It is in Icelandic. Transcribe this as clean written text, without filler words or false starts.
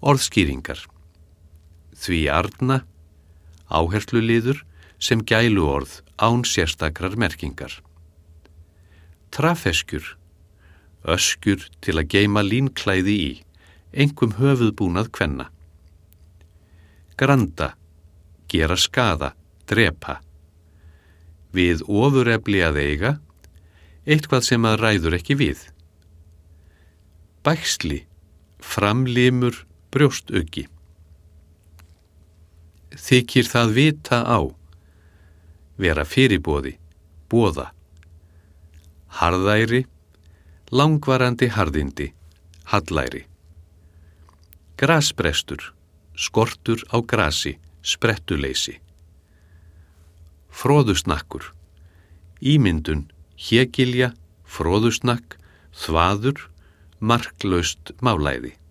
Orðskýringar. Því arna, áhersluliður sem gæluorð án sérstakrar merkingar. Trafeskjur, öskjur til að geyma línklæði í, einkum höfuðbúnað kvenna. Granda, gera skaða, drepa. Við ofurefli að eiga, eitthvað sem að ræður ekki við. Bægsli, framlimur, brjóstauki. Þykir það vita á, vera fyrirboði, boða. Harðæri, langvarandi harðindi, hallæri. Grasbrestur, skortur á grasi, sprettuleysi. Froðusnakkur, ímyndun, hégilja, froðusnakk, þvaður, marklaust málæði.